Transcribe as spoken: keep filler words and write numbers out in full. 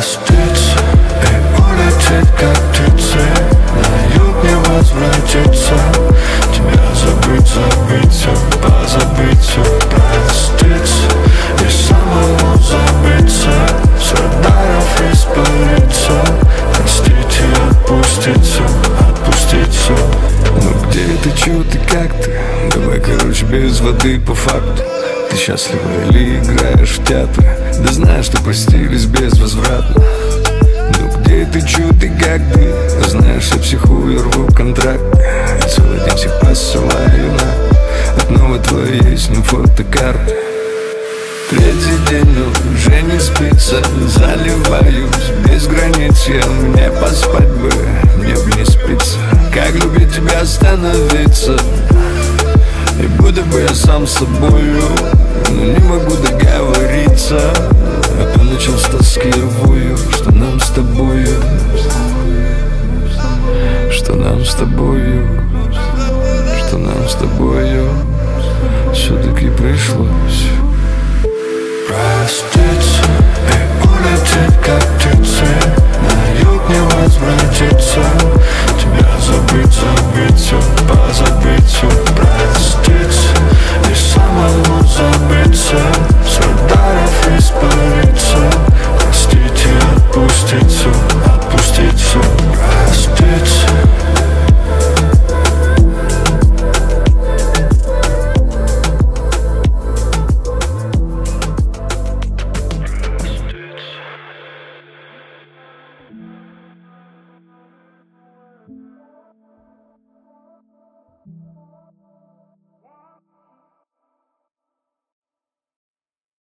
проститься и улететь, как птицы. На юг не возвратиться, тебя забыть, забыть, позабыть, проститься и самому забыться, с радаров испариться, простить и отпуститься, отпуститься. Ну где ты, чё ты, как ты? Давай, короче, без воды по факту. Ты счастлива или играешь в театр? Да знаешь, что простились безвозвратно. Ну где ты, чё ты, как ты? Знаешь, я психую, рву контракт и целый день всех посылаю на одного твоей с ним фотокарты. Третий день уже не спится, заливаюсь без границ. Я мне поспать бы, мне бы не спится. Как любить тебя остановиться? И будто бы я сам с собою, но не могу договориться. А то начал с тоски рвую, что нам с тобою, что нам с тобою, что нам с тобою все-таки пришлось.